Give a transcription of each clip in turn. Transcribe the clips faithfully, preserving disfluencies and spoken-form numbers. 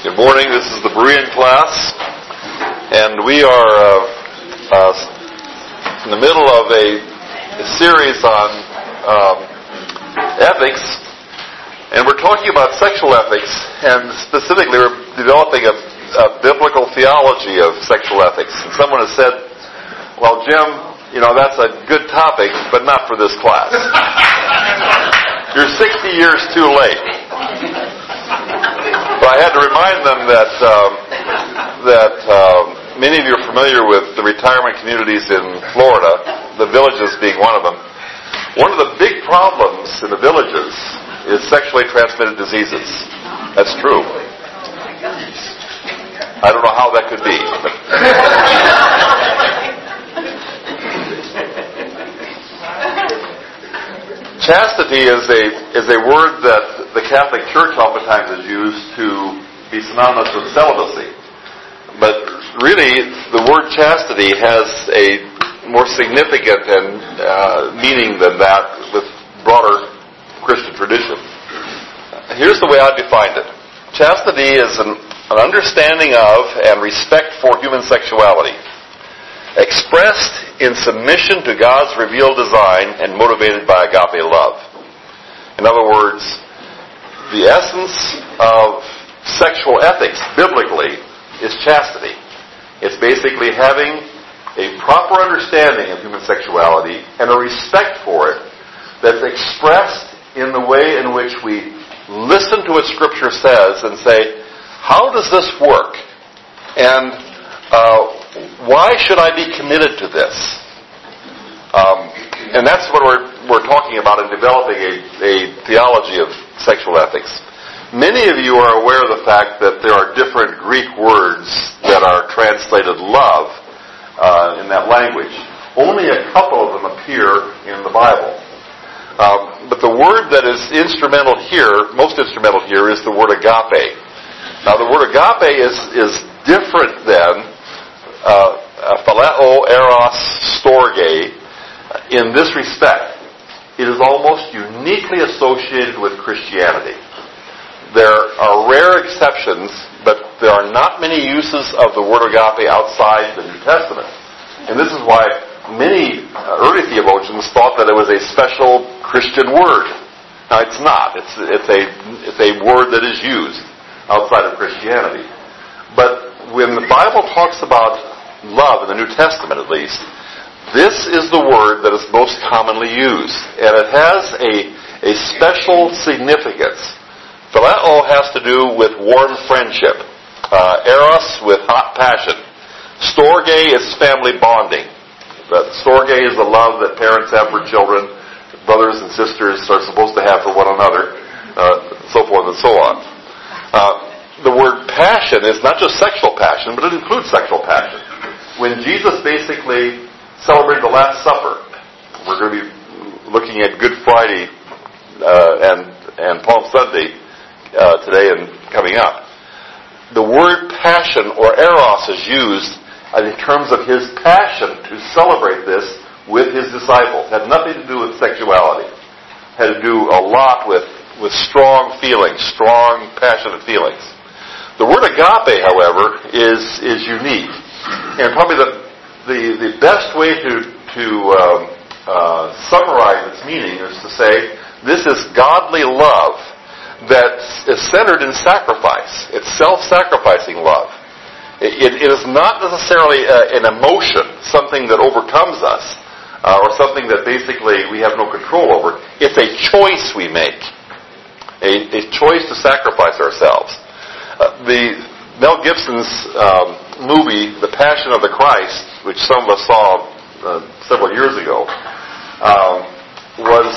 Good morning. This is the Berean class, and we are uh, uh, in the middle of a, a series on um, ethics, and we're talking about sexual ethics, and specifically we're developing a, a biblical theology of sexual ethics. And someone has said, well, Jim, you know, that's a good topic, but not for this class. You're sixty years too late. But I had to remind them that um, that um, many of you are familiar with the retirement communities in Florida, the Villages being one of them. One of the big problems in the Villages is sexually transmitted diseases. That's true. I don't know how that could be. Chastity is a is a word that the Catholic Church oftentimes is used to be synonymous with celibacy. But really, the word chastity has a more significant and uh, meaning than that with broader Christian tradition. Here's the way I defined it. Chastity is an, an understanding of and respect for human sexuality, expressed in submission to God's revealed design and motivated by agape love. In other words, the essence of sexual ethics, biblically, is chastity. It's basically having a proper understanding of human sexuality and a respect for it that's expressed in the way in which we listen to what Scripture says and say, how does this work? And uh, why should I be committed to this? Um, and that's what we're we're talking about in developing a, a theology of sexual ethics. Many of you are aware of the fact that there are different Greek words that are translated love uh, in that language. Only a couple of them appear in the Bible. Um, but the word that is instrumental here, most instrumental here, is the word agape. Now the word agape is, is different than uh, phileo, eros, storge in this respect. It is almost uniquely associated with Christianity. There are rare exceptions, but there are not many uses of the word agape outside the New Testament. And this is why many early theologians thought that it was a special Christian word. Now it's not. It's, it's, a, it's a word that is used outside of Christianity. But when the Bible talks about love, in the New Testament at least, this is the word that is most commonly used. And it has a, a special significance. Phileo has to do with warm friendship. Uh, eros with hot passion. Storge is family bonding. But storge is the love that parents have for children, brothers and sisters are supposed to have for one another, uh, so forth and so on. Uh, the word passion is not just sexual passion, but it includes sexual passion. When Jesus basically celebrated the Last Supper, we're going to be looking at Good Friday uh, and, and Palm Sunday Uh, today and coming up. The word passion or eros is used in terms of his passion to celebrate this with his disciples. It had nothing to do with sexuality. It had to do a lot with, with strong feelings, strong, passionate feelings. The word agape, however, is is unique. And probably the the, the best way to, to um, uh, summarize its meaning is to say, this is godly love that is centered in sacrifice. It's self-sacrificing love. It, it, it is not necessarily a, an emotion, something that overcomes us, uh, or something that basically we have no control over. It's a choice we make, a, a choice to sacrifice ourselves. Uh, the Mel Gibson's um, movie, The Passion of the Christ, which some of us saw uh, several years ago, um, was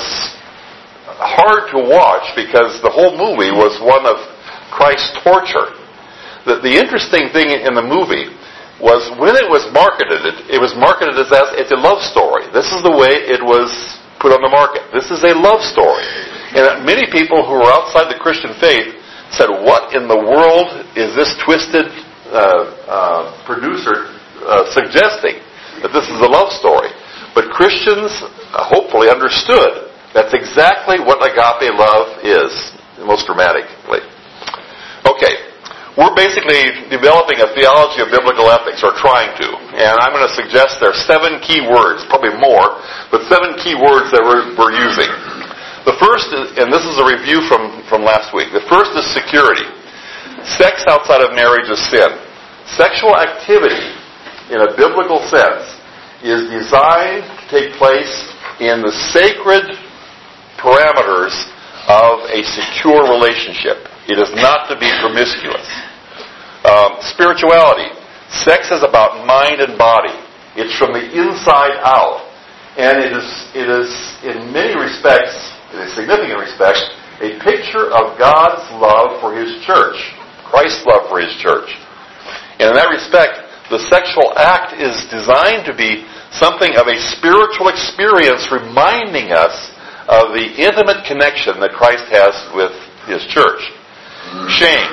hard to watch because the whole movie was one of Christ's torture. The, the interesting thing in the movie was when it was marketed, it, it was marketed as, as it's a love story. This is the way it was put on the market. This is a love story. And many people who were outside the Christian faith said, what in the world is this twisted uh, uh, producer uh, suggesting that this is a love story? But Christians uh, hopefully understood that's exactly what agape love is, most dramatically. Okay, we're basically developing a theology of biblical ethics, or trying to. And I'm going to suggest there are seven key words, probably more, but seven key words that we're, we're using. The first is, and this is a review from, from last week, the first is security. Sex outside of marriage is sin. Sexual activity, in a biblical sense, is designed to take place in the sacred parameters of a secure relationship. It is not to be promiscuous. Um, spirituality. Sex is about mind and body. It's from the inside out. And it is, it is in many respects, in a significant respect, a picture of God's love for His church. Christ's love for His church. And in that respect, the sexual act is designed to be something of a spiritual experience, reminding us of the intimate connection that Christ has with His church. Shame.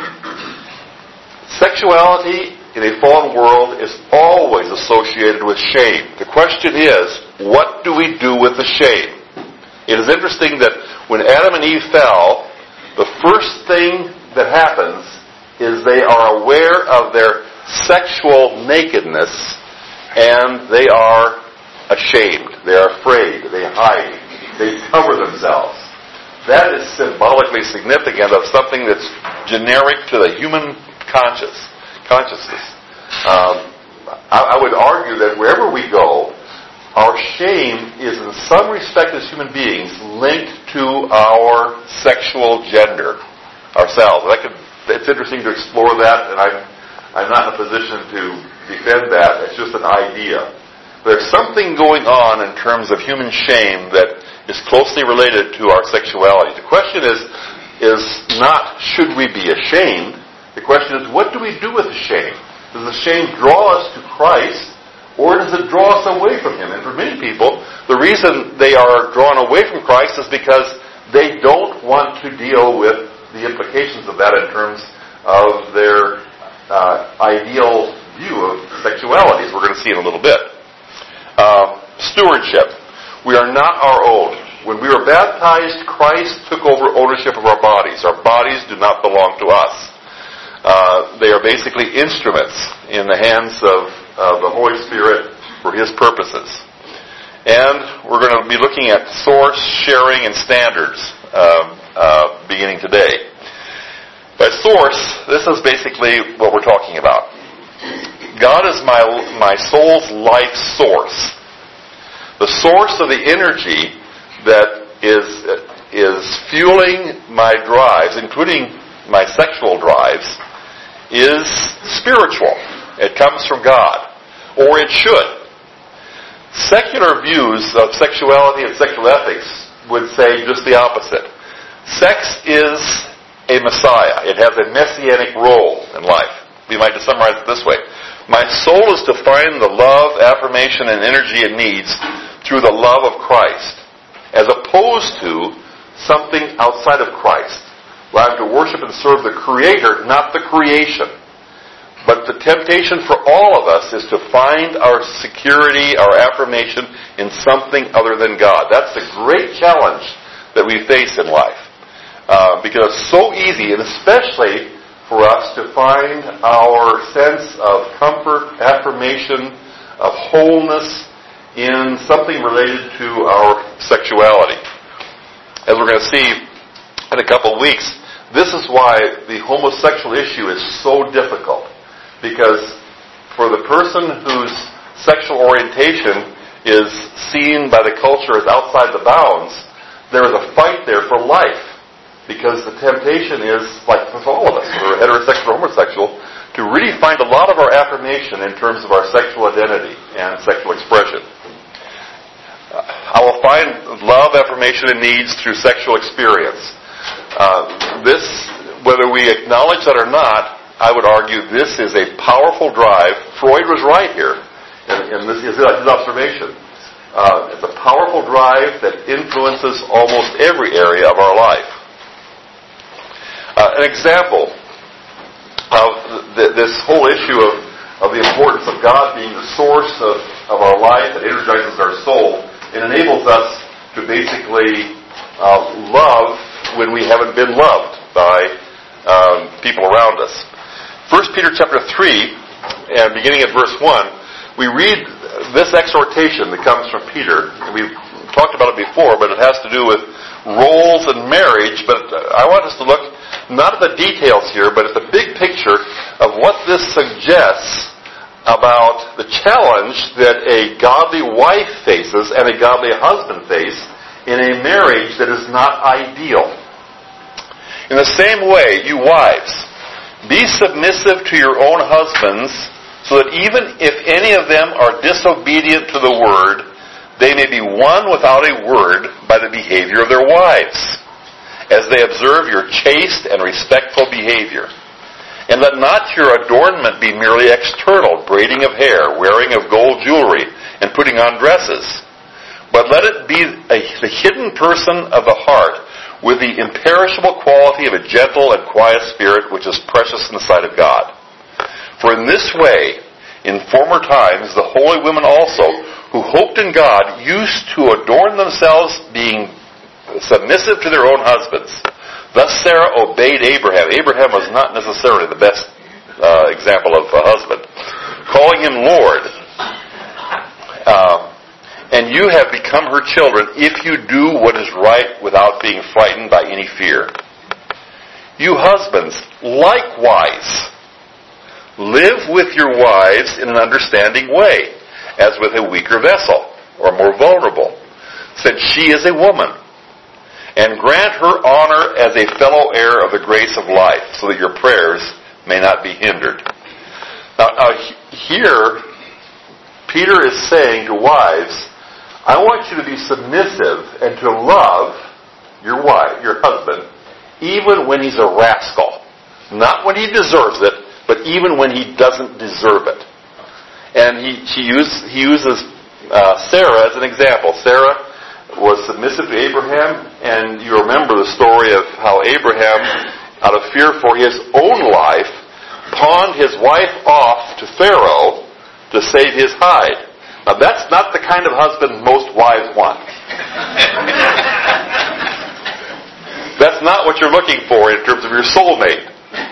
Sexuality in a fallen world is always associated with shame. The question is, what do we do with the shame? It is interesting that when Adam and Eve fell, the first thing that happens is they are aware of their sexual nakedness, and they are ashamed. They are afraid. They hide. They cover themselves. That is symbolically significant of something that's generic to the human conscious consciousness. Um, I, I would argue that wherever we go, our shame is in some respect as human beings linked to our sexual gender, ourselves. And I could, it's interesting to explore that, and I'm, I'm not in a position to defend that. It's just an idea. There's something going on in terms of human shame that is closely related to our sexuality. The question is, is not should we be ashamed? The question is, what do we do with the shame? Does the shame draw us to Christ, or does it draw us away from Him? And for many people, the reason they are drawn away from Christ is because they don't want to deal with the implications of that in terms of their uh, ideal view of sexuality, as we're going to see in a little bit. Uh, stewardship. We are not our own. When we were baptized, Christ took over ownership of our bodies. Our bodies do not belong to us. Uh, they are basically instruments in the hands of, of the Holy Spirit for His purposes. And we're going to be looking at source, sharing, and standards uh, uh, beginning today. By source, this is basically what we're talking about. God is my my soul's life source. The source of the energy that is is fueling my drives, including my sexual drives, is spiritual. It comes from God, or it should. Secular views of sexuality and sexual ethics would say just the opposite. Sex is a messiah. It has a messianic role in life. We might just summarize it this way. My soul is to find the love, affirmation, and energy it needs through the love of Christ, as opposed to something outside of Christ. Where I'm to worship and serve the Creator, not the creation. But the temptation for all of us is to find our security, our affirmation in something other than God. That's the great challenge that we face in life. Uh, because it's so easy, and especially for us to find our sense of comfort, affirmation, of wholeness in something related to our sexuality. As we're going to see in a couple of weeks, this is why the homosexual issue is so difficult. Because for the person whose sexual orientation is seen by the culture as outside the bounds, there is a fight there for life. Because the temptation is, like with all of us, whether we're heterosexual or homosexual, to really find a lot of our affirmation in terms of our sexual identity and sexual expression. I will find love, affirmation, and needs through sexual experience. Uh, this, whether we acknowledge that or not, I would argue this is a powerful drive. Freud was right here, and, and this is his observation. Uh, it's a powerful drive that influences almost every area of our life. Uh, an example of th- this whole issue of, of the importance of God being the source of, of our life that energizes our soul, it enables us to basically uh, love when we haven't been loved by um, people around us. First Peter chapter three, and beginning at verse one, we read this exhortation that comes from Peter. We've talked about it before, but it has to do with roles in marriage. But I want us to look not at the details here, but at the big picture of what this suggests about the challenge that a godly wife faces and a godly husband face in a marriage that is not ideal. In the same way, you wives, be submissive to your own husbands, so that even if any of them are disobedient to the word, they may be won without a word by the behavior of their wives, as they observe your chaste and respectful behavior. And let not your adornment be merely external, braiding of hair, wearing of gold jewelry, and putting on dresses. But let it be a, the hidden person of the heart, with the imperishable quality of a gentle and quiet spirit, which is precious in the sight of God. For in this way, in former times, the holy women also, who hoped in God, used to adorn themselves, being submissive to their own husbands. Thus Sarah obeyed Abraham. Abraham was not necessarily the best uh, example of a husband, calling him Lord. Uh, and you have become her children if you do what is right without being frightened by any fear. You husbands, likewise, live with your wives in an understanding way, as with a weaker vessel, or more vulnerable, since she is a woman. And grant her honor as a fellow heir of the grace of life, so that your prayers may not be hindered. Now, now here, Peter is saying to wives, I want you to be submissive and to love your wife, your husband, even when he's a rascal. Not when he deserves it, but even when he doesn't deserve it. And he, she use, he uses uh, Sarah as an example. Sarah was submissive to Abraham, and you remember the story of how Abraham, out of fear for his own life, pawned his wife off to Pharaoh to save his hide. Now that's not the kind of husband most wives want. That's not what you're looking for in terms of your soulmate.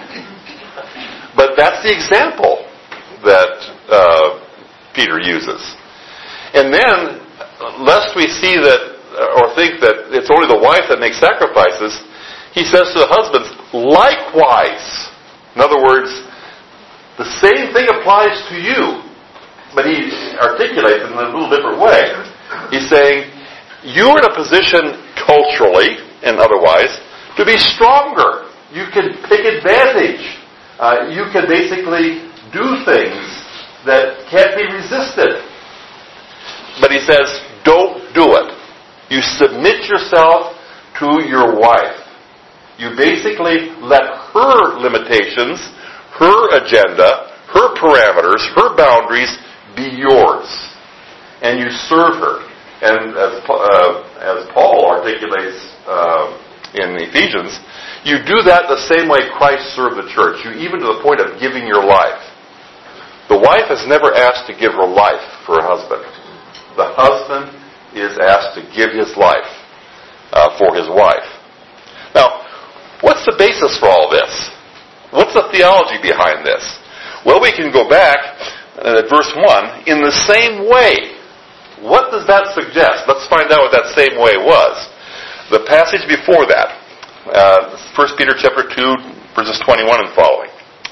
But that's the example that uh, Peter uses. And then, lest we see that, or think that it's only the wife that makes sacrifices, he says to the husbands, likewise. In other words, the same thing applies to you. But he articulates it in a little different way. He's saying, you're in a position culturally and otherwise to be stronger. You can take advantage. Uh, you can basically do things that can't be resisted. But he says, don't do it. You submit yourself to your wife. You basically let her limitations, her agenda, her parameters, her boundaries be yours. And you serve her. And as, uh, as Paul articulates uh, in Ephesians, you do that the same way Christ served the church. You even to the point of giving your life. The wife is never asked to give her life for her husband. The husband is asked to give his life uh, for his wife. Now, what's the basis for all this? What's the theology behind this? Well, we can go back uh, at verse one. In the same way. What does that suggest? Let's find out what that same way was. The passage before that, uh, First Peter chapter two, verses twenty-one and following.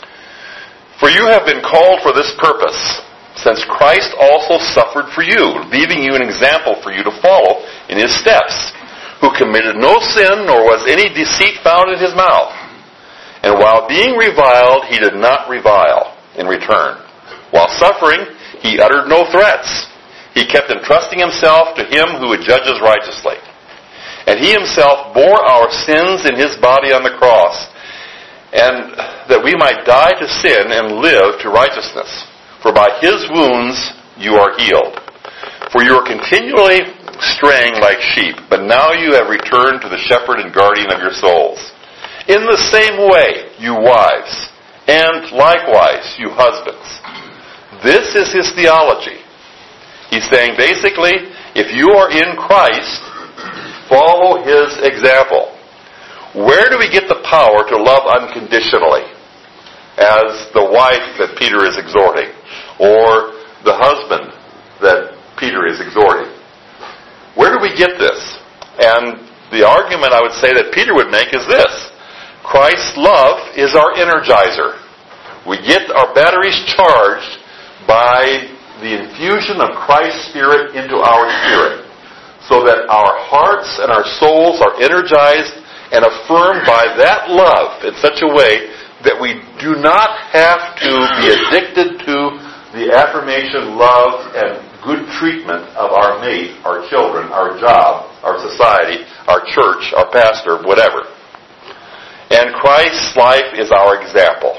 For you have been called for this purpose, since Christ also suffered for you, leaving you an example for you to follow in his steps, who committed no sin, nor was any deceit found in his mouth. And while being reviled, he did not revile in return. While suffering, he uttered no threats. He kept entrusting himself to him who judges righteously. And he himself bore our sins in his body on the cross, and that we might die to sin and live to righteousness. For by his wounds you are healed. For you are continually straying like sheep, but now you have returned to the shepherd and guardian of your souls. In the same way, you wives, and likewise, you husbands. This is his theology. He's saying basically, if you are in Christ, follow his example. Where do we get the power to love unconditionally? as the wife that Peter is exhorting, or the husband that Peter is exhorting. Where do we get this? And the argument I would say that Peter would make is this: Christ's love is our energizer. We get our batteries charged by the infusion of Christ's Spirit into our spirit, so that our hearts and our souls are energized and affirmed by that love in such a way that we do not have to be addicted to the affirmation, love, and good treatment of our mate, our children, our job, our society, our church, our pastor, whatever. And Christ's life is our example.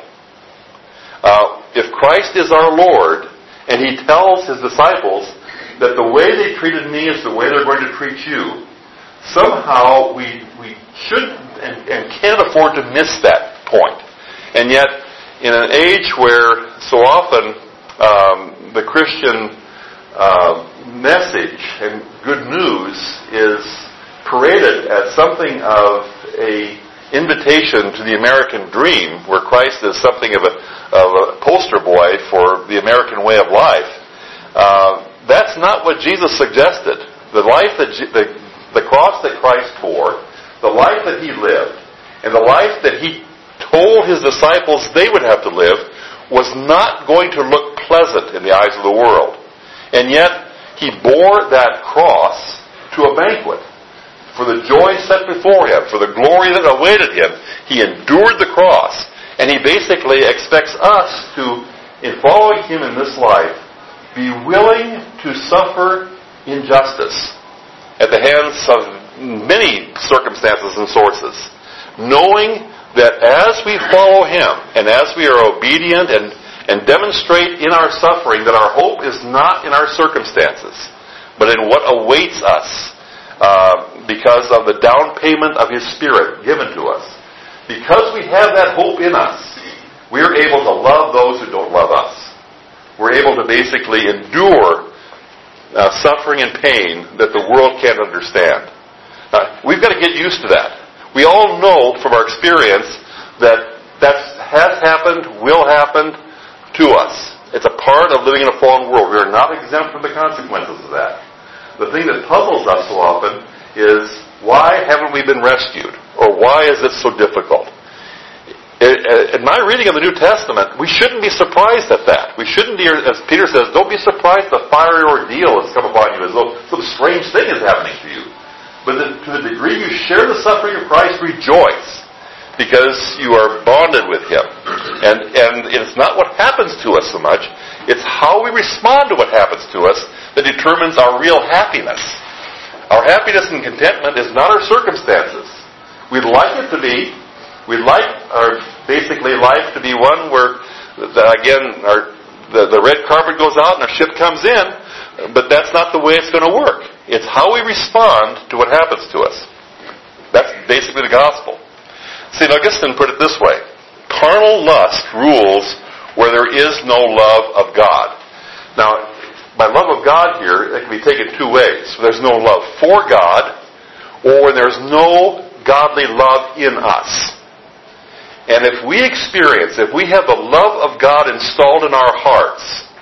Uh, if Christ is our Lord, and He tells His disciples that the way they treated me is the way they're going to treat you, somehow we we shouldn't and, and can't afford to miss that point. And yet, in an age where so often um, the Christian uh, message and good news is paraded as something of a invitation to the American dream, where Christ is something of a, of a poster boy for the American way of life, uh, that's not what Jesus suggested. The life that the, the cross that Christ bore, the life that He lived, and the life that He told His disciples they would have to live was not going to look pleasant in the eyes of the world. And yet, He bore that cross to a banquet. For the joy set before Him, for the glory that awaited Him, He endured the cross. And He basically expects us to, in following Him in this life, be willing to suffer injustice at the hands of many circumstances and sources, knowing that as we follow Him and as we are obedient and, and demonstrate in our suffering that our hope is not in our circumstances, but in what awaits us uh, because of the down payment of His Spirit given to us. Because we have that hope in us, we are able to love those who don't love us. We're able to basically endure uh, suffering and pain that the world can't understand. Uh, we've got to get used to that. We all know from our experience that that has happened, will happen to us. It's a part of living in a fallen world. We are not exempt from the consequences of that. The thing that puzzles us so often is, why haven't we been rescued? Or why is it so difficult? In my reading of the New Testament, we shouldn't be surprised at that. We shouldn't be, as Peter says, don't be surprised the fiery ordeal has come upon you as though some strange thing is happening to you. But to the degree you share the suffering of Christ, rejoice, because you are bonded with Him. And, and it's not what happens to us so much, it's how we respond to what happens to us that determines our real happiness. Our happiness and contentment is not our circumstances. We'd like it to be. We'd like our basically life to be one where, the, again, our, the, the red carpet goes out and our ship comes in, but that's not the way it's going to work. It's how we respond to what happens to us. That's basically the gospel. Saint Augustine put it this way: carnal lust rules where there is no love of God. Now, by love of God here, it can be taken two ways. There's no love for God, or there's no godly love in us. And if we experience, if we have the love of God installed in our hearts,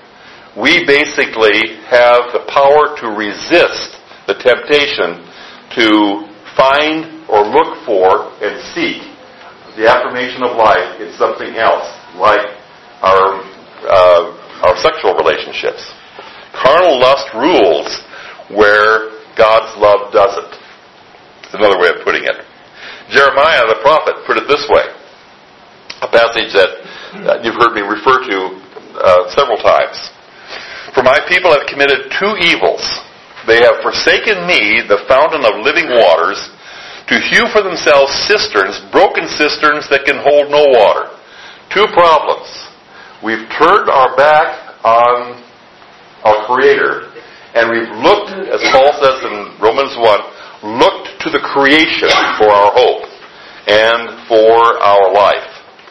we basically have the power to resist the temptation to find or look for and seek the affirmation of life in something else, like our uh, our sexual relationships. Carnal lust rules where God's love doesn't. It's another way of putting it. Jeremiah the prophet put it this way, a passage that uh, you've heard me refer to uh, several times. For my people have committed two evils. They have forsaken me, the fountain of living waters, to hew for themselves cisterns, broken cisterns that can hold no water. Two problems. We've turned our back on our Creator, and we've looked, as Paul says in Romans one, looked to the creation for our hope and for our life.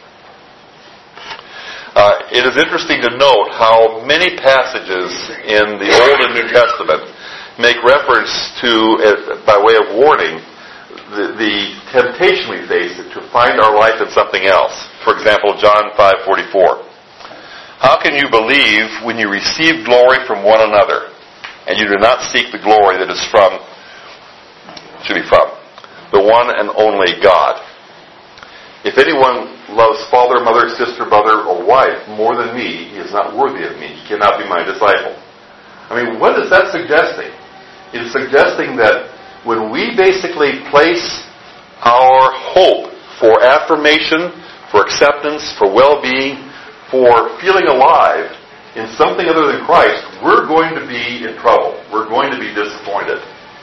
Uh, it is interesting to note how many passages in the Old and New Testament make reference to, uh, by way of warning, the, the temptation we face to find our life in something else. For example, John five forty-four. How can you believe when you receive glory from one another, and you do not seek the glory that is from, should be from, the one and only God? If anyone loves father, mother, sister, brother, or wife more than me, he is not worthy of me. He cannot be my disciple. I mean, what is that suggesting? It is suggesting that when we basically place our hope for affirmation, for acceptance, for well-being, for feeling alive in something other than Christ, we're going to be in trouble. We're going to be disappointed.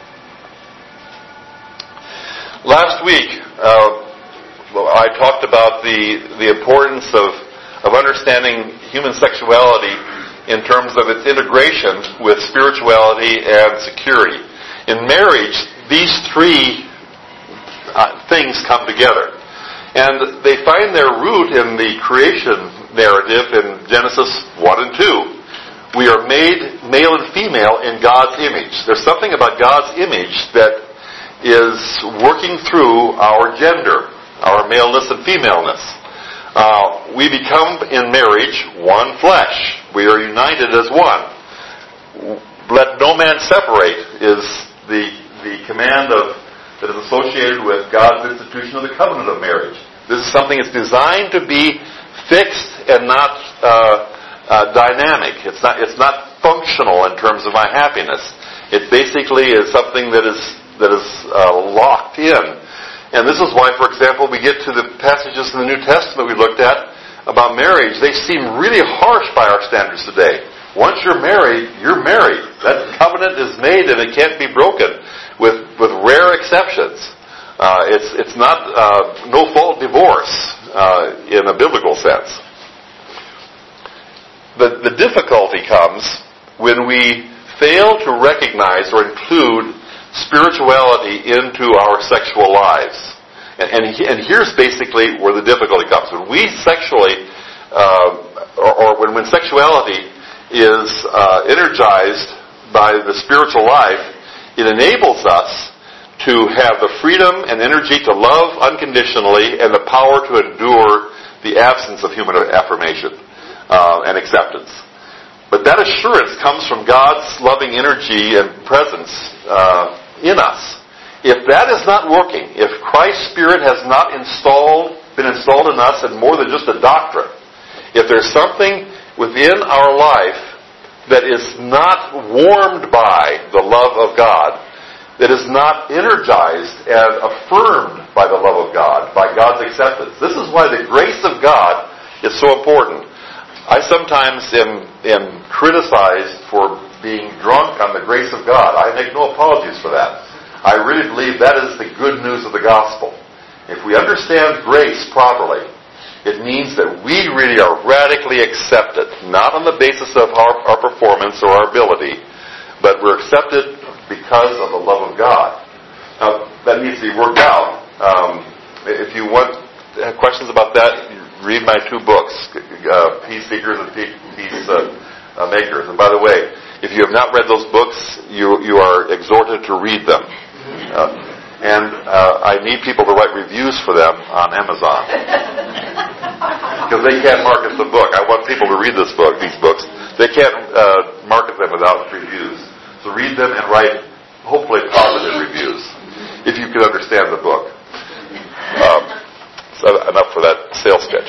Last week, uh, I talked about the, the importance of, of understanding human sexuality in terms of its integration with spirituality and security. In marriage, these three uh, things come together. And they find their root in the creation narrative in Genesis one and two. We are made male and female in God's image. There's something about God's image that is working through our gender, our maleness and femaleness. Uh, we become in marriage one flesh. We are united as one. Let no man separate is the the command of that is associated with God's institution of the covenant of marriage. This is something that's designed to be fixed and not uh, uh, dynamic. It's not it's not functional in terms of my happiness. It basically is something that is that is uh, locked in. And this is why, for example, we get to the passages in the New Testament we looked at about marriage. They seem really harsh by our standards today. Once you're married, you're married. That covenant is made and it can't be broken, with, with rare exceptions. Uh, it's it's not uh, no-fault divorce uh, in a biblical sense. The, the difficulty comes when we fail to recognize or include spirituality into our sexual lives. And, and, and here's basically where the difficulty comes. When we sexually, uh, or, or when, when sexuality is uh, energized by the spiritual life, it enables us to have the freedom and energy to love unconditionally and the power to endure the absence of human affirmation uh, and acceptance. But that assurance comes from God's loving energy and presence uh, in us. If that is not working, if Christ's Spirit has not installed, been installed in us and more than just a doctrine, if there's something within our life that is not warmed by the love of God, that is not energized and affirmed by the love of God, by God's acceptance. This is why the grace of God is so important. I sometimes am, am criticized for being drunk on the grace of God. I make no apologies for that. I really believe that is the good news of the gospel. If we understand grace properly, it means that we really are radically accepted, not on the basis of our, our performance or our ability, but we're accepted because of the love of God. Now, that needs to be worked out. Um, if you want have questions about that, read my two books, uh, Peace Seekers and Peace uh, uh, Makers. And by the way, if you have not read those books, you you are exhorted to read them. Uh, and uh, I need people to write reviews for them on Amazon. Because they can't market the book. I want people to read this book, these books. They can't uh, market them without reviews. So read them and write, hopefully, positive reviews, if you can understand the book. Um, so enough for that sales pitch.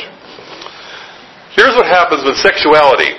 Here's what happens when sexuality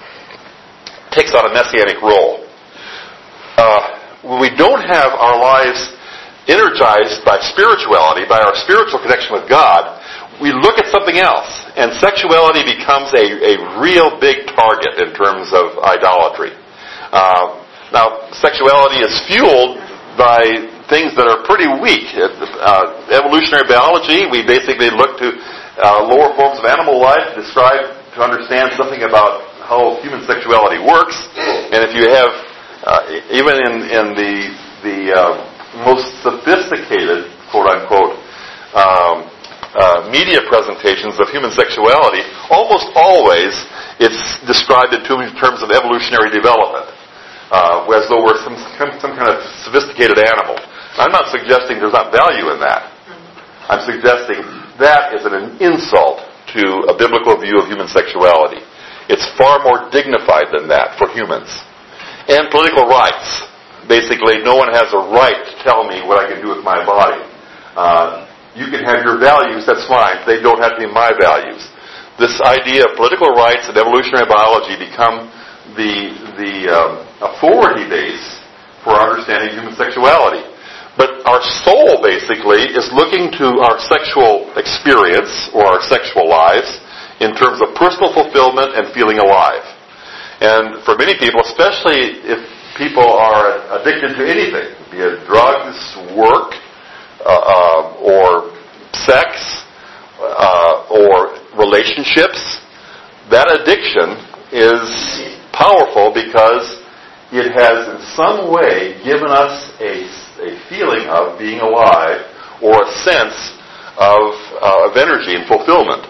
takes on a messianic role. Uh, when we don't have our lives energized by spirituality, by our spiritual connection with God, we look at something else, and sexuality becomes a, a real big target in terms of idolatry. Uh, now, sexuality is fueled by things that are pretty weak. Uh, evolutionary biology, we basically look to uh, lower forms of animal life to describe, to understand something about how human sexuality works. And if you have, uh, even in, in the, the uh, most sophisticated, quote-unquote, um, uh, media presentations of human sexuality, almost always it's described in terms of evolutionary development. Uh, as though we're some, some kind of sophisticated animal. I'm not suggesting there's not value in that. I'm suggesting that is an insult to a biblical view of human sexuality. It's far more dignified than that for humans. And political rights. Basically, no one has a right to tell me what I can do with my body. Uh, you can have your values, that's fine. They don't have to be my values. This idea of political rights and evolutionary biology become the, the um, authority base for understanding human sexuality. But our soul, basically, is looking to our sexual experience or our sexual lives in terms of personal fulfillment and feeling alive. And for many people, especially if people are addicted to anything, be it drugs, work, uh, uh, or sex, uh, or relationships, that addiction is powerful because it has in some way given us a, a feeling of being alive or a sense of, uh, of energy and fulfillment.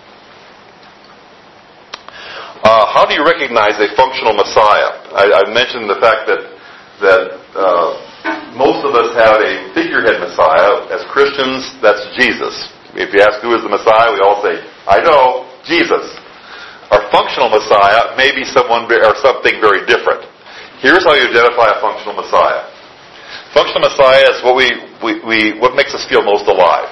Uh, how do you recognize a functional Messiah? I, I mentioned the fact that that uh, most of us have a figurehead Messiah. As Christians, that's Jesus. If you ask who is the Messiah, we all say, I know, Jesus. Our functional Messiah may be someone or something very different. Here's how you identify a functional Messiah. Functional Messiah is what we, we, we what makes us feel most alive.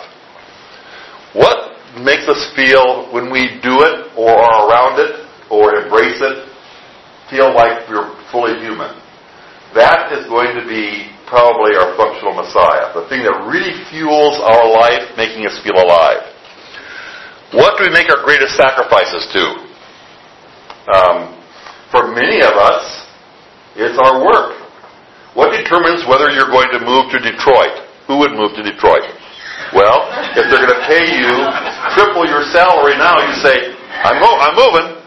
What makes us feel when we do it or are around it or embrace it, feel like we're fully human. That is going to be probably our functional Messiah, the thing that really fuels our life, making us feel alive. What do we make our greatest sacrifices to? Um, for many of us, it's our work. What determines whether you're going to move to Detroit? Who would move to Detroit? Well, if they're going to pay you triple your salary now, you say, I'm, mo- I'm moving.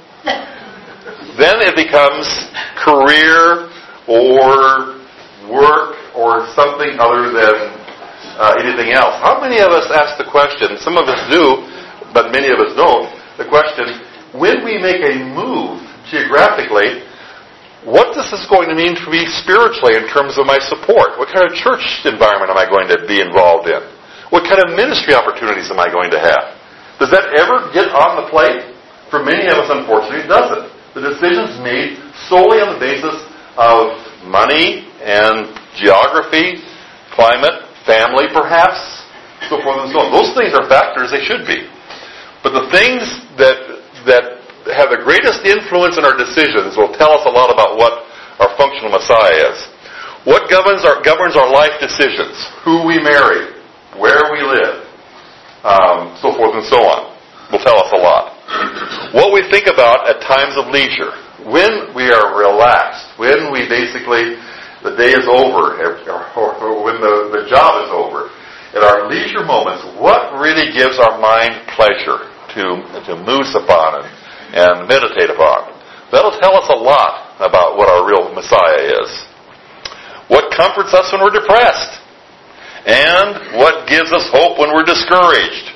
Then it becomes career or work or something other than uh, anything else. How many of us ask the question, some of us do, but many of us don't, the question, when we make a move geographically, what is this going to mean for me spiritually in terms of my support? What kind of church environment am I going to be involved in? What kind of ministry opportunities am I going to have? Does that ever get on the plate? For many of us, unfortunately, it doesn't. The decision's made solely on the basis of money and geography, climate, family perhaps, so forth and so on. Those things are factors, they should be. But the things that that have the greatest influence in our decisions will tell us a lot about what our functional Messiah is. What governs our, governs our life decisions? Who we marry, where we live, um, so forth and so on, will tell us a lot. What we think about at times of leisure, when we are relaxed, when we basically, the day is over, or when the, the job is over, at our leisure moments, what really gives our mind pleasure to, to muse upon and, and meditate upon? That'll tell us a lot about what our real Messiah is. What comforts us when we're depressed? And what gives us hope when we're discouraged?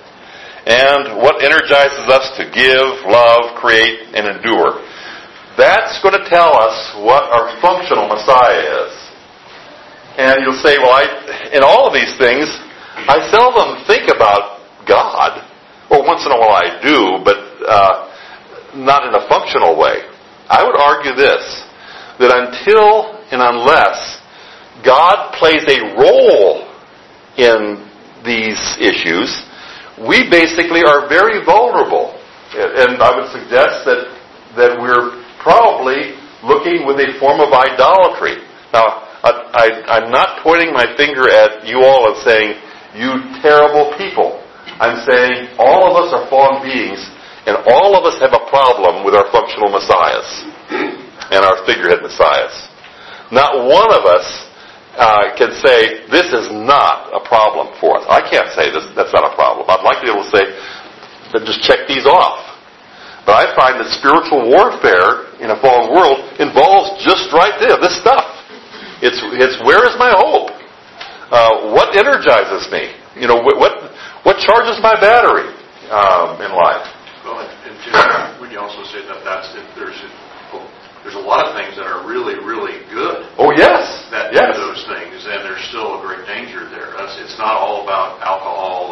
And what energizes us to give, love, create, and endure? That's going to tell us what our functional Messiah is. And you'll say, well, I, in all of these things, I seldom think about God. Or once in a while I do, but uh, not in a functional way. I would argue this, that until and unless God plays a role in these issues, we basically are very vulnerable. And I would suggest that that we're probably looking with a form of idolatry. Now, I, I, I'm not pointing my finger at you all and saying, you terrible people. I'm saying all of us are fallen beings, and all of us have a problem with our functional messiahs and our figurehead messiahs. Not one of us uh, can say, this is not a problem for us. I can't say this. That's not a problem. I'd like to be able to say, then just check these off. But I find that spiritual warfare in a fallen world involves just right there, this stuff. It's it's where is my hope? Uh, what energizes me? You know, what what, what charges my battery um, in life? Well, and, and Jim, would you also say that that's if there's there's a lot of things that are really really good. Oh yes, that yes. do those things, and there's still a great danger there. That's, it's not all about alcohol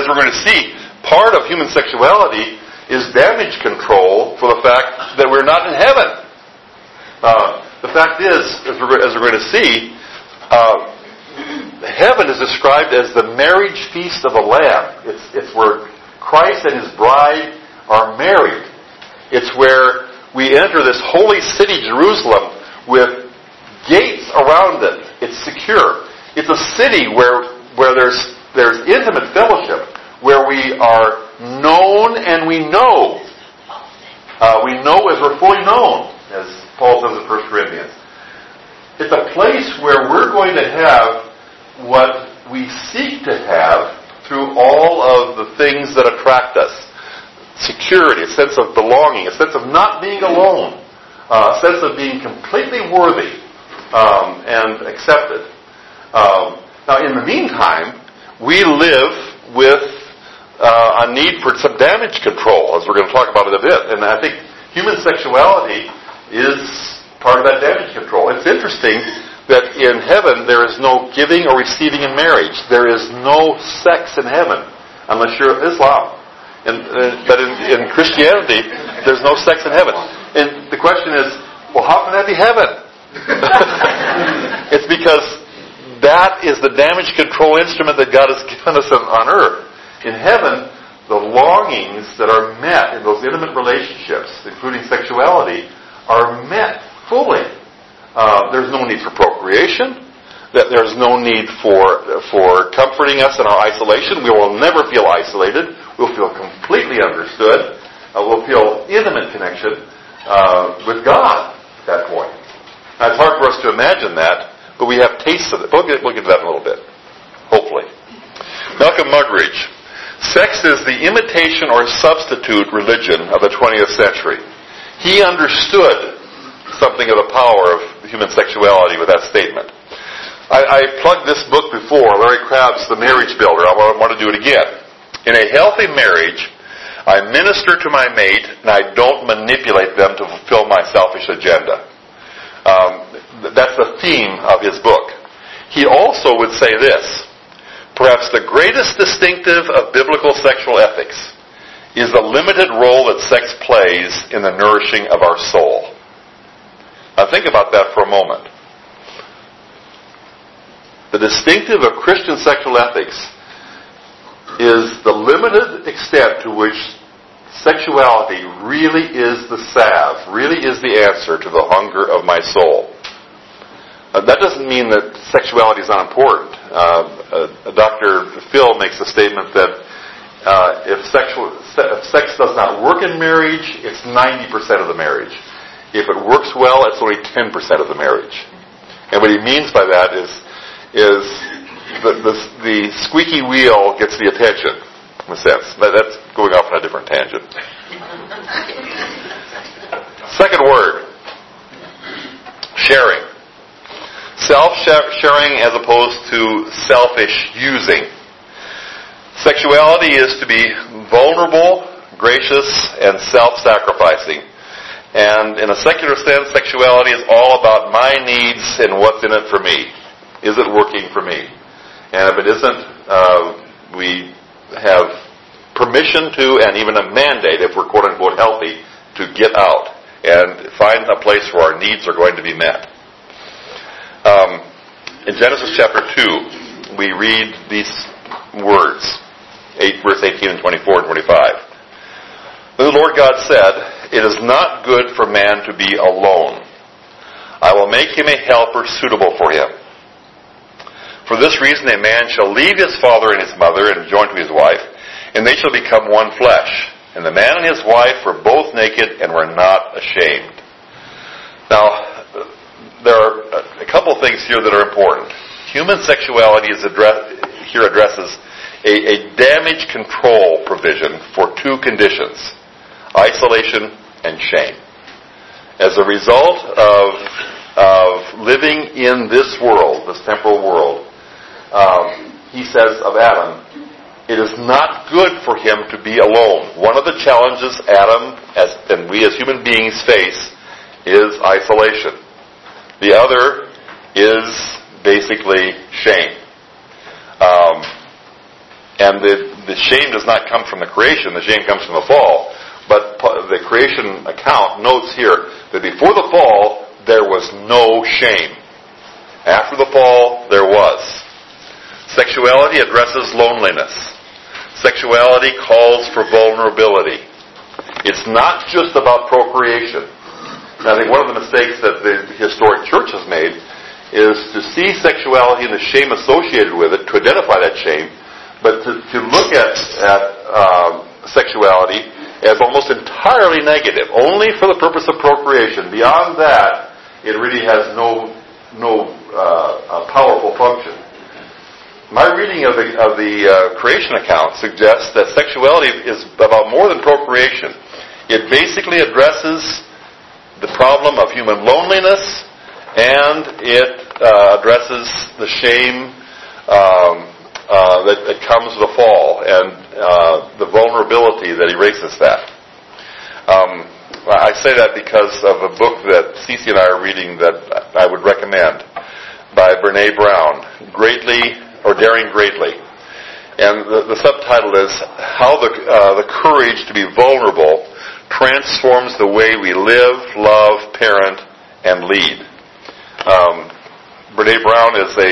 as we're going to see, part of human sexuality is damage control for the fact that we're not in heaven. Uh, the fact is, as we're, as we're going to see, uh, heaven is described as the marriage feast of the Lamb. It's, it's where Christ and His bride are married. It's where we enter this holy city, Jerusalem, with gates around it. It's secure. It's a city where where there's there's intimate fellowship, where we are known and we know. Uh, we know as we're fully known, as Paul says in First Corinthians. It's a place where we're going to have what we seek to have through all of the things that attract us. Security, a sense of belonging, a sense of not being alone, uh, a sense of being completely worthy um, and accepted. Um, now, in the meantime, we live with uh, a need for some damage control, as we're going to talk about in a bit. And I think human sexuality is part of that damage control. It's interesting that in heaven there is no giving or receiving in marriage. There is no sex in heaven, unless you're Islam. And, uh, but in, in Christianity, there's no sex in heaven. And the question is, well, how can that be heaven? It's because that is the damage control instrument that God has given us on earth. In heaven, the longings that are met in those intimate relationships, including sexuality, are met fully. Uh, there's no need for procreation. That there's no need for for comforting us in our isolation. We will never feel isolated. We'll feel completely understood. Uh, we'll feel intimate connection uh, with God at that point. Now, it's hard for us to imagine that, but we have tastes of it. We'll get, we'll get to that in a little bit, hopefully. Malcolm Muggeridge. Sex is the imitation or substitute religion of the twentieth century. He understood something of the power of human sexuality with that statement. I, I plugged this book before, Larry Crabb's The Marriage Builder. I want to do it again. In a healthy marriage, I minister to my mate and I don't manipulate them to fulfill my selfish agenda. Um, that's the theme of his book. He also would say this: perhaps the greatest distinctive of biblical sexual ethics is the limited role that sex plays in the nourishing of our soul. Now think about that for a moment. The distinctive of Christian sexual ethics is the limited extent to which sexuality really is the salve, really is the answer to the hunger of my soul. Uh, that doesn't mean that sexuality is not important. Uh, uh, Doctor Phil makes a statement that uh, if, sexual, if sex does not work in marriage, it's ninety percent of the marriage. If it works well, it's only ten percent of the marriage. And what he means by that is is the, the, the squeaky wheel gets the attention, in a sense. That's going off on a different tangent. Second word, sharing. Self-sharing as opposed to selfish using. Sexuality is to be vulnerable, gracious, and self-sacrificing. And in a secular sense, sexuality is all about my needs and what's in it for me. Is it working for me? And if it isn't, uh, we have permission to, and even a mandate, if we're quote-unquote healthy, to get out and find a place where our needs are going to be met. Um, in Genesis chapter two, we read these words, eight, verse eighteen and twenty-four and twenty-five. Then the Lord God said, "It is not good for man to be alone. I will make him a helper suitable for him. For this reason a man shall leave his father and his mother and join to his wife, and they shall become one flesh. And the man and his wife were both naked and were not ashamed." Now, there are a couple of things here that are important. Human sexuality is address, here addresses a, a damage control provision for two conditions: isolation and shame. As a result of, of living in this world, this temporal world, um, he says of Adam, it is not good for him to be alone. One of the challenges Adam as, and we as human beings face is isolation. The other is basically shame. Um, and the, the shame does not come from the creation, the shame comes from the fall. But the creation account notes here that before the fall, there was no shame. After the fall, there was. Sexuality addresses loneliness. Sexuality calls for vulnerability. It's not just about procreation. And I think one of the mistakes that the historic church has made is to see sexuality and the shame associated with it, to identify that shame, but to, to look at, at um, sexuality as almost entirely negative, only for the purpose of procreation. Beyond that, it really has no no uh, powerful function. My reading of the of the uh, creation account suggests that sexuality is about more than procreation. It basically addresses the problem of human loneliness, and it uh, addresses the shame um, uh, that, that comes with the fall and uh, the vulnerability that erases that. Um, I say that because of a book that Cece and I are reading that I would recommend by Brene Brown, Greatly or Daring Greatly. And the, the subtitle is How the, uh, the Courage to Be Vulnerable Transforms the Way We Live, Love, Parent, and Lead. Um, Brene Brown is a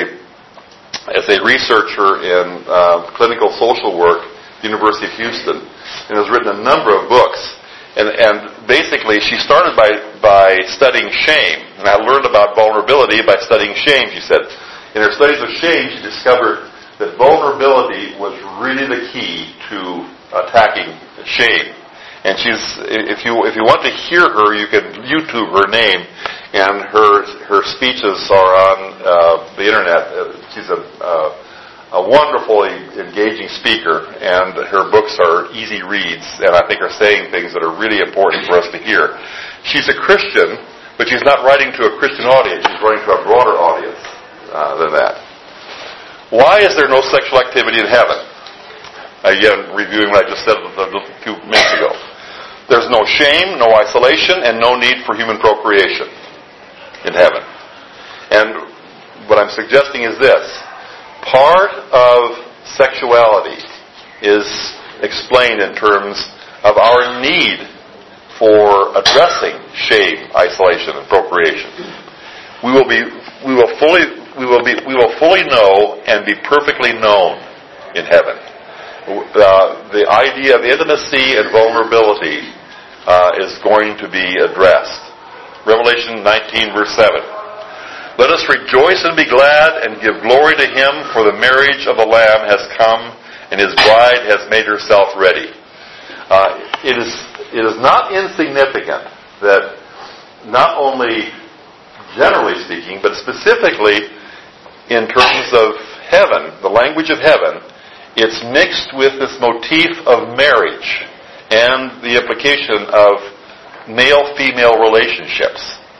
is a researcher in uh, clinical social work at the University of Houston and has written a number of books. And, and basically, she started by, by studying shame. And I learned about vulnerability by studying shame, she said. In her studies of shame, she discovered that vulnerability was really the key to attacking shame. And she's, if you if you want to hear her, you can YouTube her name, and her her speeches are on uh, the internet. She's a uh, a wonderfully engaging speaker, and her books are easy reads, and I think are saying things that are really important for us to hear. She's a Christian, but she's not writing to a Christian audience. She's writing to a broader audience uh, than that. Why is there no sexual activity in heaven? Again, reviewing what I just said a few minutes ago. There's no shame, no isolation, and no need for human procreation in heaven. And what I'm suggesting is this. Part of sexuality is explained in terms of our need for addressing shame, isolation, and procreation. We will be, we will fully, we will be, we will fully know and be perfectly known in heaven. Uh, the idea of intimacy and vulnerability uh, is going to be addressed. Revelation nineteen, verse seven. Let us rejoice and be glad and give glory to Him, for the marriage of the Lamb has come, and His bride has made herself ready. Uh, it is it is not insignificant that not only generally speaking, but specifically in terms of heaven, the language of heaven, it's mixed with this motif of marriage and the implication of male-female relationships.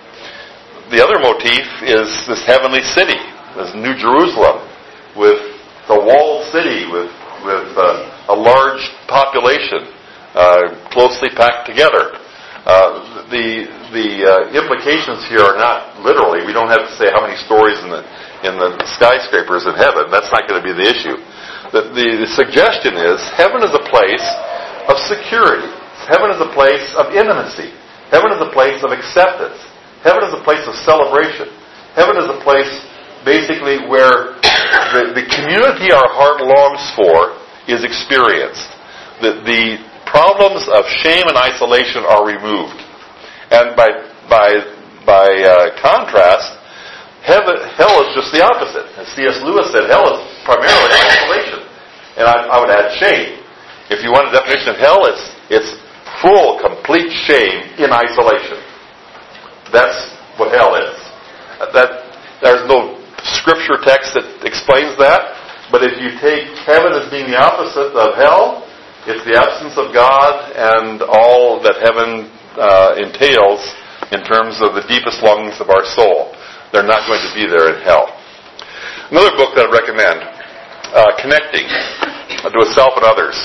The other motif is this heavenly city, this New Jerusalem, with the walled city, with with uh, a large population uh, closely packed together. Uh, the the uh, implications here are not literally. We don't have to say how many stories in the in the skyscrapers in heaven. That's not going to be the issue. The, the, the suggestion is heaven is a place of security. Heaven is a place of intimacy. Heaven is a place of acceptance. Heaven is a place of celebration. Heaven is a place basically where the, the community our heart longs for is experienced. The, the problems of shame and isolation are removed. And by by by uh, contrast, heaven, hell is just the opposite. As C S Lewis said, hell is primarily isolation. And I, I would add shame. If you want a definition of hell, it's it's full, complete shame in isolation. That's what hell is. That there's no scripture text that explains that. But if you take heaven as being the opposite of hell, it's the absence of God and all that heaven uh, entails in terms of the deepest longings of our soul. They're not going to be there in hell. Another book that I recommend, uh, Connecting to a Self and Others,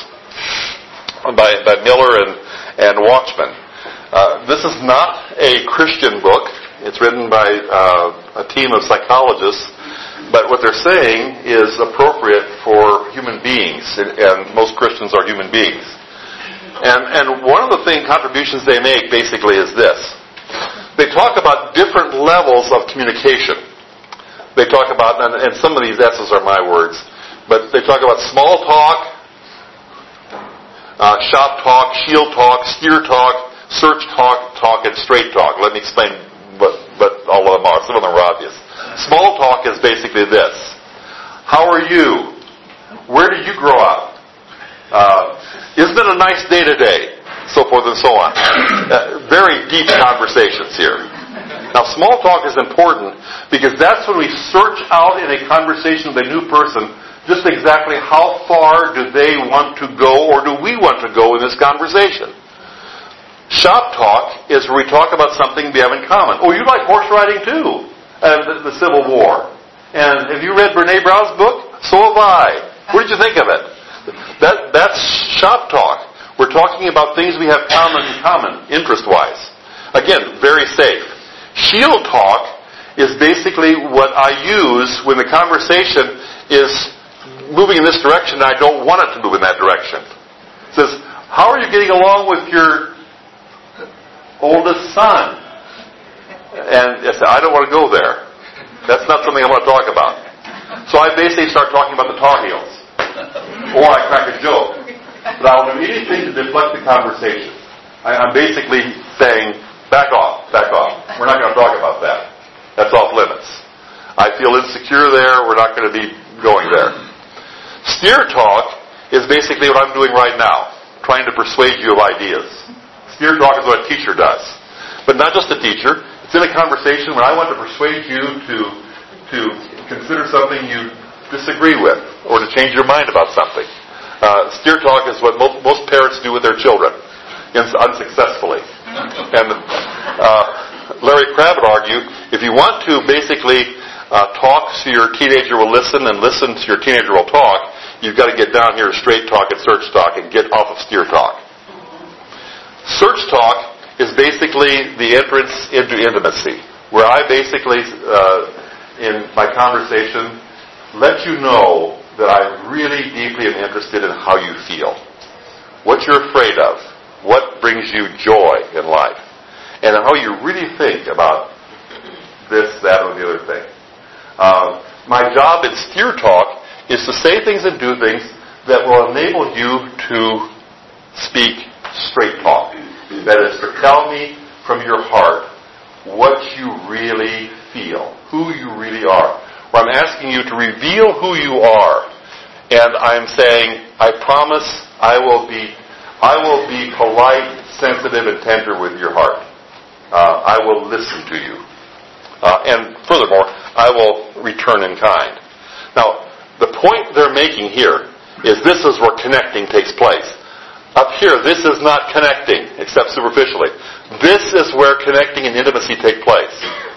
by, by Miller and, and Watchman. Uh, this is not a Christian book. It's written by uh, a team of psychologists, but what they're saying is appropriate for human beings, and, and most Christians are human beings. And, and one of the thing contributions they make basically is this. They talk about different levels of communication. They talk about, and, and some of these S's are my words, but they talk about small talk, uh, shop talk, shield talk, steer talk, search talk, talk, and straight talk. Let me explain what, what all of them are. Some of them are obvious. Small talk is basically this. How are you? Where did you grow up? Uh, isn't it a nice day today? So forth and so on. Uh, very deep conversations here. Now, small talk is important because that's when we search out in a conversation with a new person just exactly how far do they want to go or do we want to go in this conversation. Shop talk is where we talk about something we have in common. Oh, you like horse riding too? And the, the Civil War. And have you read Brene Brown's book? So have I. What did you think of it? That That's shop talk. We're talking about things we have common in common, interest-wise. Again, very safe. Shield talk is basically what I use when the conversation is moving in this direction and I don't want it to move in that direction. It says, how are you getting along with your oldest son? And I said, I don't want to go there. That's not something I want to talk about. So I basically start talking about the Tar Heels. Or I crack a joke. But I'll do anything to deflect the conversation. I, I'm basically saying, back off, back off. We're not going to talk about that. That's off limits. I feel insecure there. We're not going to be going there. Steer talk is basically what I'm doing right now, trying to persuade you of ideas. Steer talk is what a teacher does. But not just a teacher. It's in a conversation when I want to persuade you to to consider something you disagree with or to change your mind about something. Uh, steer talk is what most, most parents do with their children, unsuccessfully. And uh, Larry Crabb would argue, if you want to basically uh, talk so your teenager will listen and listen so your teenager will talk, you've got to get down here to straight talk and search talk and get off of steer talk. Search talk is basically the entrance into intimacy, where I basically, uh, in my conversation, let you know that I really deeply am interested in how you feel, what you're afraid of, what brings you joy in life, and how you really think about this, that, or the other thing. Uh, my job in steer talk is to say things and do things that will enable you to speak straight talk. That is, to tell me from your heart what you really feel, who you really are. Where I'm asking you to reveal who you are, and I'm saying, I promise I will be, I will be polite, sensitive, and tender with your heart. Uh, I will listen to you, uh, and furthermore, I will return in kind. Now, the point they're making here is this is where connecting takes place. Up here, this is not connecting, except superficially. This is where connecting and intimacy take place.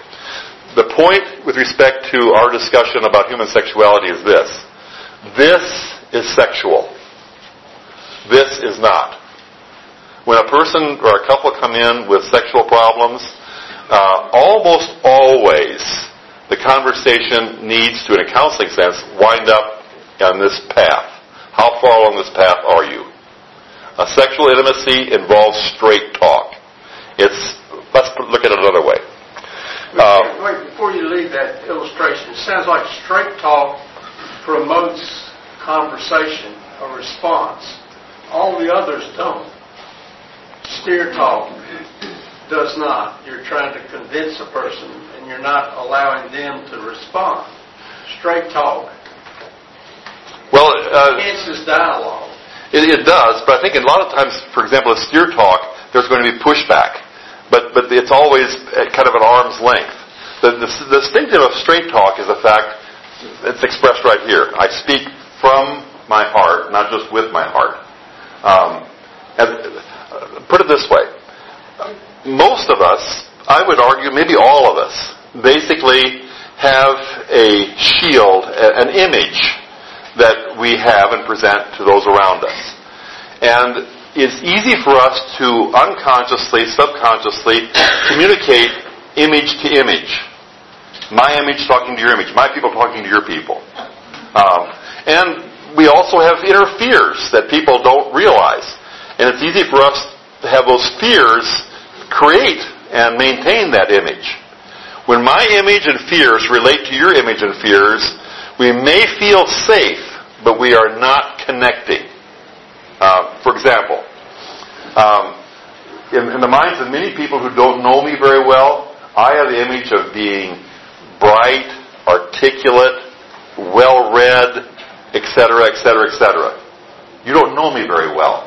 The point with respect to our discussion about human sexuality is this. This is sexual. This is not. When a person or a couple come in with sexual problems, uh, almost always the conversation needs to, in a counseling sense, wind up on this path. How far along this path are you? A sexual intimacy involves straight talk. It's, let's look at it another way. Uh, Wait, before you leave that illustration, it sounds like straight talk promotes conversation or response. All the others don't. Steer talk does not. You're trying to convince a person and you're not allowing them to respond. Straight talk well, uh, enhances dialogue. It, it does, but I think a lot of times, for example, a steer talk, there's going to be pushback. But but it's always at kind of an arm's length. The, the, the distinctive of straight talk is the fact, it's expressed right here. I speak from my heart, not just with my heart. Um, and, uh, put it this way. Most of us, I would argue, maybe all of us, basically have a shield, an image that we have and present to those around us. And it's easy for us to unconsciously, subconsciously communicate image to image. My image talking to your image. My people talking to your people. Um, and we also have inner fears that people don't realize. And it's easy for us to have those fears create and maintain that image. When my image and fears relate to your image and fears, we may feel safe, but we are not connecting. Uh, for example, um, in, in the minds of many people who don't know me very well, I have the image of being bright, articulate, well-read, et cetera, et cetera, et cetera. You don't know me very well,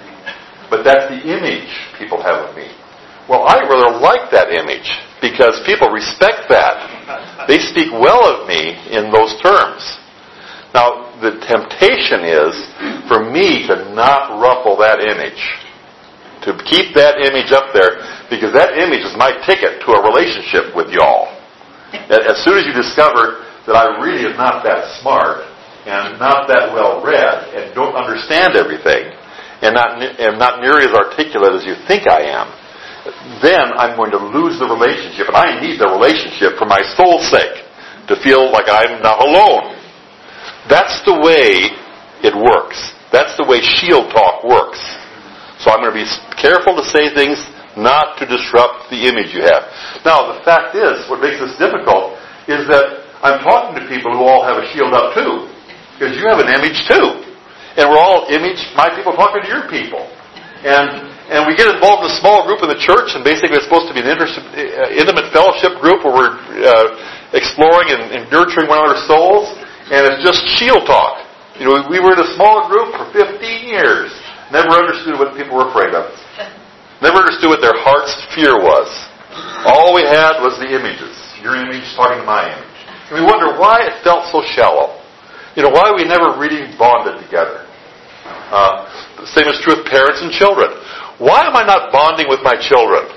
but that's the image people have of me. Well, I rather like that image because people respect that. They speak well of me in those terms. Now, the temptation is for me to not ruffle that image, to keep that image up there, because that image is my ticket to a relationship with y'all. As soon as you discover that I really am not that smart and not that well read and don't understand everything and not am not nearly as articulate as you think I am, then I'm going to lose the relationship. And I need the relationship for my soul's sake, to feel like I'm not alone. That's the way it works. That's the way shield talk works. So I'm going to be careful to say things not to disrupt the image you have. Now, the fact is, what makes this difficult is that I'm talking to people who all have a shield up too. Because you have an image too. And we're all image, my people talking to your people. And and we get involved in a small group in the church, and basically it's supposed to be an inter- uh, intimate fellowship group where we're uh, exploring and, and nurturing one another's souls. And it's just shield talk. You know, we were in a small group for fifteen years. Never understood what people were afraid of. Never understood what their heart's fear was. All we had was the images. Your image talking to my image. And we wonder why it felt so shallow. You know, why we never really bonded together. Uh, the same is true with parents and children. Why am I not bonding with my children?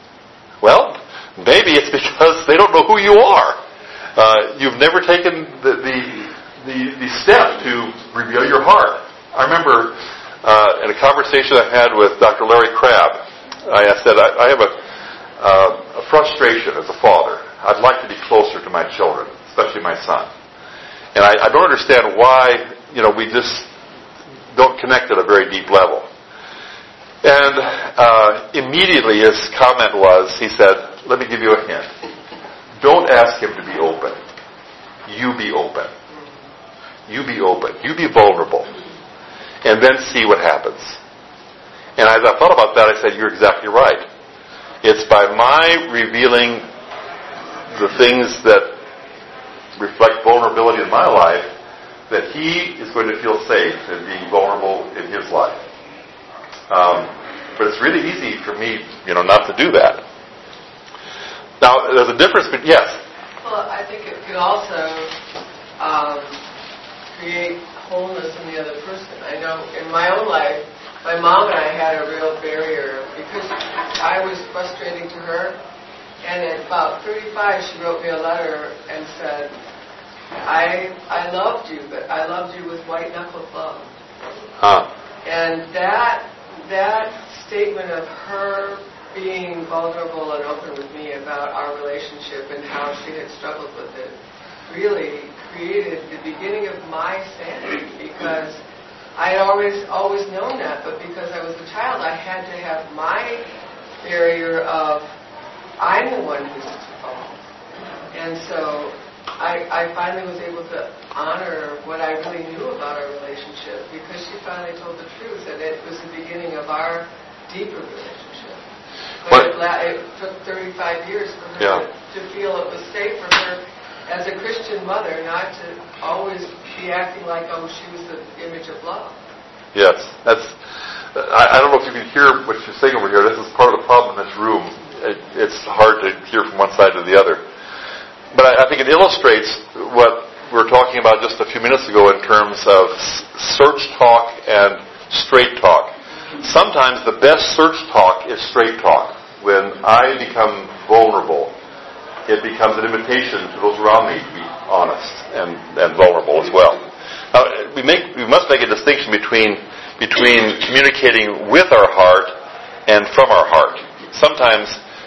Well, maybe it's because they don't know who you are. Uh, you've never taken the, the the the step to reveal your heart. I remember uh, in a conversation I had with Doctor Larry Crabb, I said, I, I have a, uh, a frustration as a father. I'd like to be closer to my children, especially my son. And I, I don't understand why, you know, we just don't connect at a very deep level. And uh, immediately his comment was, he said, let me give you a hint. Don't ask him to be open. You be open. You be open. You be vulnerable. And then see what happens. And as I thought about that, I said, you're exactly right. It's by my revealing the things that reflect vulnerability in my life that he is going to feel safe in being vulnerable in his life. Um, but it's really easy for me, you know, not to do that. Now, there's a difference, but yes? Well, I think it could also um, create wholeness in the other person. I know in my own life, my mom and I had a real barrier because I was frustrating to her. And at about thirty-five, she wrote me a letter and said, I I loved you, but I loved you with white-knuckled love. Huh. And that that statement of her being vulnerable and open with me about our relationship and how she had struggled with it really created the beginning of my sanity, because I had always always known that, but because I was a child, I had to have my barrier of I'm the one who's at fault. And so I, I finally was able to honor what I really knew about our relationship, because she finally told the truth, and it was the beginning of our deeper relationship. But it, it took thirty-five years for her yeah. to, to feel it was safe for her as a Christian mother not to always be acting like, oh, she was the image of love. Yes, that's. I, I don't know if you can hear what you're saying over here. This is part of the problem in this room. It, it's hard to hear from one side to the other. But I, I think it illustrates what we were talking about just a few minutes ago in terms of search talk and straight talk. Sometimes the best search talk is straight talk. When I become vulnerable, it becomes an invitation to those around me to be honest and, and vulnerable as well. Now, we make we must make a distinction between between communicating with our heart and from our heart. Sometimes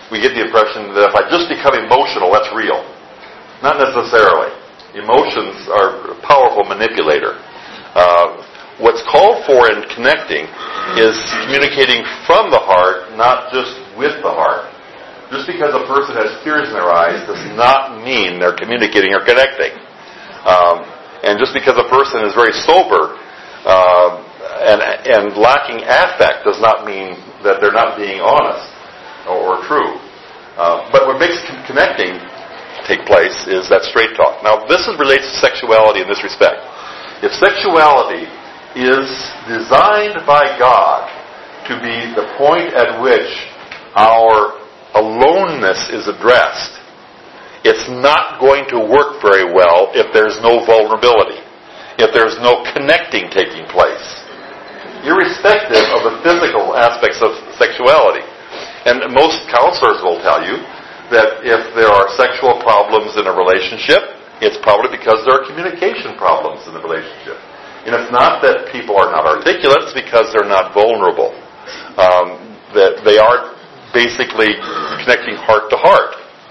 we get the impression that if I just become emotional, that's real. Not necessarily. Emotions are a powerful manipulator. Uh, what's called for in connecting is communicating from the heart, not just with the heart. Just because a person has tears in their eyes does not mean they're communicating or connecting. Um, and just because a person is very sober uh, and, and lacking affect does not mean that they're not being honest or, or true. Uh, but what makes con- connecting take place is that straight talk. Now, this is, relates to sexuality in this respect. If sexuality is designed by God to be the point at which our aloneness is addressed, it's not going to work very well if there's no vulnerability, if there's no connecting taking place, irrespective of the physical aspects of sexuality. And most counselors will tell you that if there are sexual problems in a relationship, it's probably because there are communication problems in the relationship. And it's not that people are not articulate, it's because they're not vulnerable. Um, that they are basically connecting heart to heart.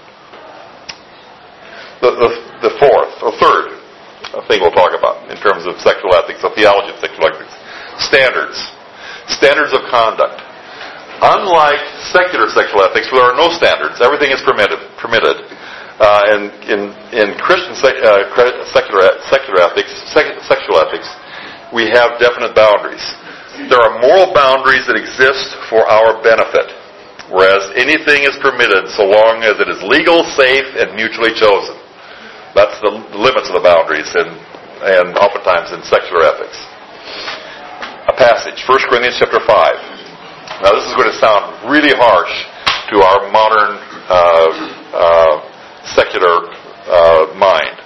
The, the, the fourth, or third thing we'll talk about in terms of sexual ethics, the theology of sexual ethics, standards. Standards of conduct. Unlike secular sexual ethics, where there are no standards, everything is permitted. permitted. Uh, and in, in Christian sec, uh, secular, secular ethics, sec, sexual ethics, we have definite boundaries. There are moral boundaries that exist for our benefit, whereas anything is permitted so long as it is legal, safe, and mutually chosen. That's the limits of the boundaries, and, and oftentimes in secular ethics. A passage, First Corinthians chapter five. Now, this is going to sound really harsh to our modern uh, uh, secular uh, mind.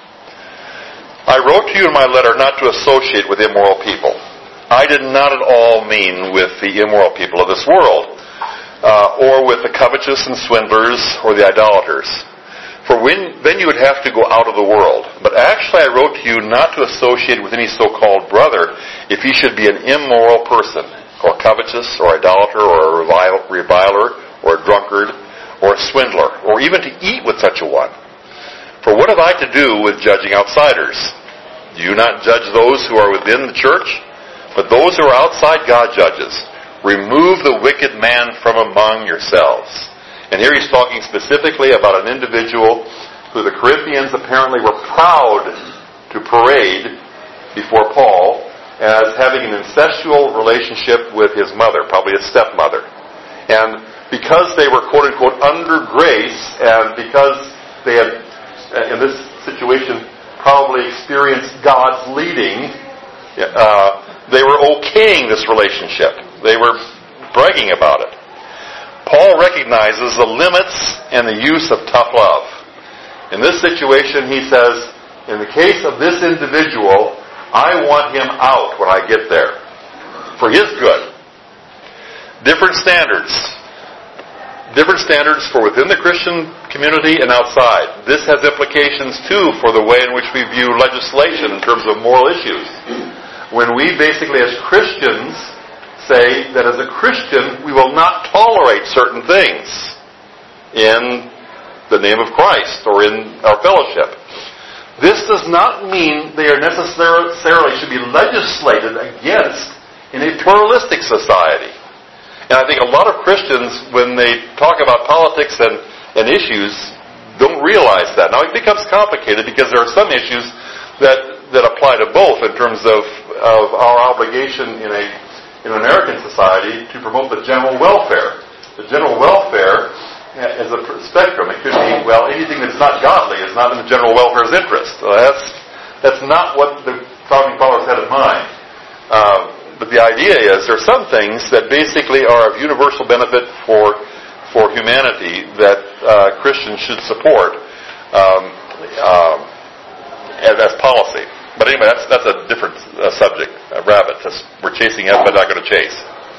I wrote to you in my letter not to associate with immoral people. I did not at all mean with the immoral people of this world, uh, or with the covetous and swindlers or the idolaters. For when, then you would have to go out of the world. But actually I wrote to you not to associate with any so-called brother if he should be an immoral person, or covetous, or idolater, or a reviler, or a drunkard, or a swindler, or even to eat with such a one. For what have I to do with judging outsiders? Do you not judge those who are within the church? But those who are outside God judges. Remove the wicked man from among yourselves. And here he's talking specifically about an individual who the Corinthians apparently were proud to parade before Paul as having an incestual relationship with his mother, probably his stepmother. And because they were quote-unquote under grace, and because they had, in this situation, probably experienced God's leading, uh, they were okaying this relationship. They were bragging about it. Paul recognizes the limits and the use of tough love. In this situation, he says, in the case of this individual, I want him out when I get there, for his good. Different standards. Different standards for within the Christian community and outside. This has implications, too, for the way in which we view legislation in terms of moral issues. When we basically, as Christians, say that as a Christian, we will not tolerate certain things in the name of Christ or in our fellowship. This does not mean they are necessarily should be legislated against in a pluralistic society. And I think a lot of Christians, when they talk about politics and, and issues, don't realize that. Now, it becomes complicated because there are some issues that, that apply to both in terms of, of our obligation in a in an American society to promote the general welfare. The general welfare is a spectrum. It could be, well, anything that's not godly is not in the general welfare's interest. So that's that's not what the founding fathers had in mind. Um, but the idea is there are some things that basically are of universal benefit for for humanity that uh, Christians should support um, um, as, as policy. But anyway, that's that's a different uh, subject. A rabbit. That's, we're chasing it, but not going to chase.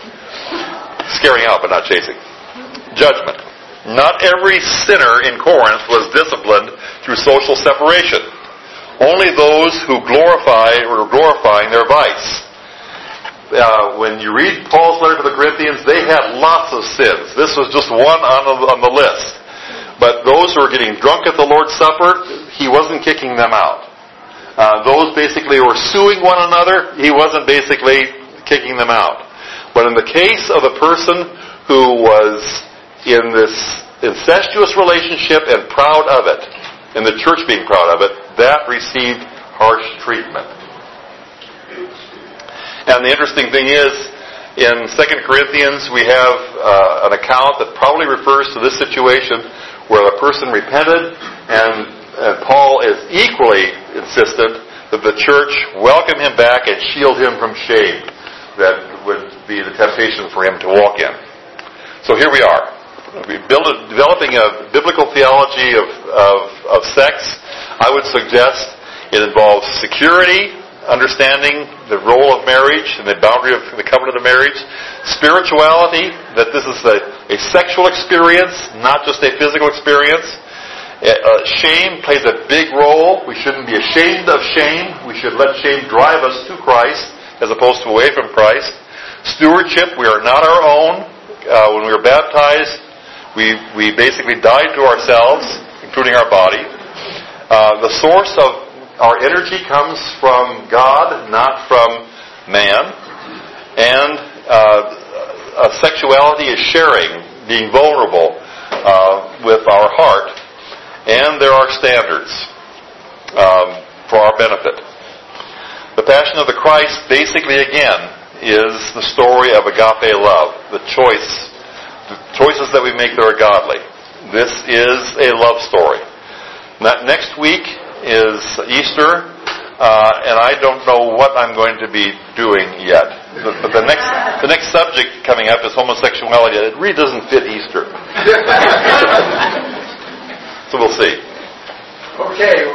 Scaring out, but not chasing. Judgment. Not every sinner in Corinth was disciplined through social separation. Only those who glorify or glorifying their vice. Uh, when you read Paul's letter to the Corinthians, they had lots of sins. This was just one on the, on the list. But those who were getting drunk at the Lord's Supper, he wasn't kicking them out. Uh, those basically were suing one another, he wasn't basically kicking them out. But in the case of a person who was in this incestuous relationship and proud of it, and the church being proud of it, that received harsh treatment. And the interesting thing is, in Second Corinthians, we have uh, an account that probably refers to this situation where a person repented, and, and Paul is equally insistent that the church welcome him back and shield him from shame that would be the temptation for him to walk in. So here we are. We build a, developing a biblical theology of, of, of sex. I would suggest it involves security, understanding the role of marriage and the boundary of the covenant of marriage, spirituality, that this is a, a sexual experience, not just a physical experience. Uh, shame plays a big role. We shouldn't be ashamed of shame. We should let shame drive us to Christ as opposed to away from Christ. Stewardship, we are not our own. Uh, when we were baptized, we, we basically died to ourselves, including our body. Uh, the source of our energy comes from God, not from man. And uh, uh, sexuality is sharing, being vulnerable uh, with our heart. And there are standards um, for our benefit. The Passion of the Christ, basically, again, is the story of agape love, the choice, the choices that we make that are godly. This is a love story. Next week is Easter, uh, and I don't know what I'm going to be doing yet. But, but the next the next subject coming up is homosexuality. It really doesn't fit Easter. So we'll see. Okay.